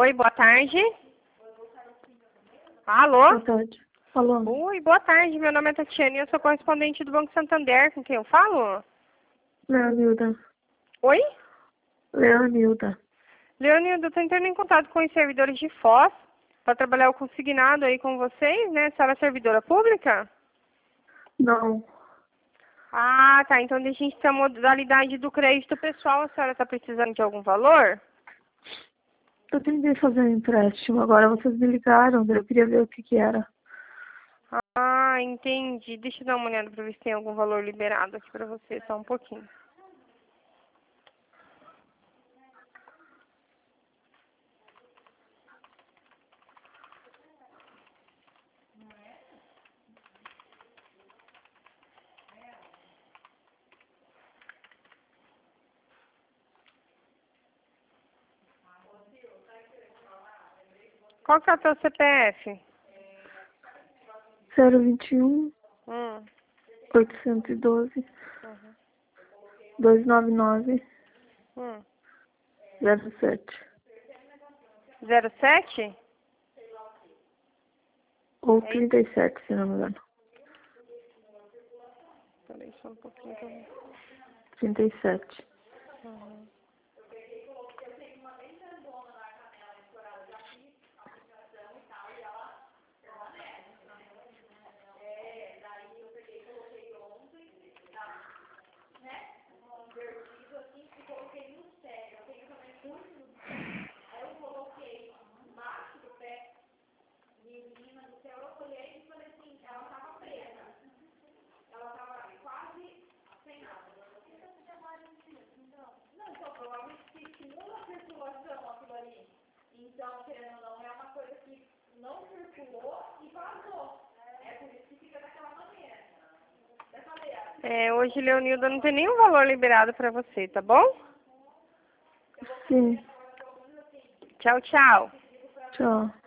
Oi, boa tarde. Alô? Boa tarde. Falando. Oi, boa tarde. Meu nome é Tatiana e eu sou correspondente do Banco Santander. Com quem eu falo? Leonilda. Oi? Leonilda. Leonildo, eu tô entrando em contato com os servidores de Foz para trabalhar o consignado aí com vocês, né? A senhora é servidora pública? Não. Ah, tá. Então deixa a gente ter a modalidade do crédito pessoal. A senhora está precisando de algum valor? Eu tentei fazer um empréstimo, agora vocês me ligaram, daí eu queria ver o que era. Ah, entendi. Deixa eu dar uma olhada para ver se tem algum valor liberado aqui para você, só um pouquinho. Qual que é o teu CPF? 021 Hum. 812 Uhum. 299 Hum. 07. 07? Ou É isso? 37, se não me engano. Peraí, só um pouquinho também. 37. Uhum. É, hoje, Leonilda, não tem nenhum valor liberado para você, tá bom? Sim. Tchau, tchau. Tchau.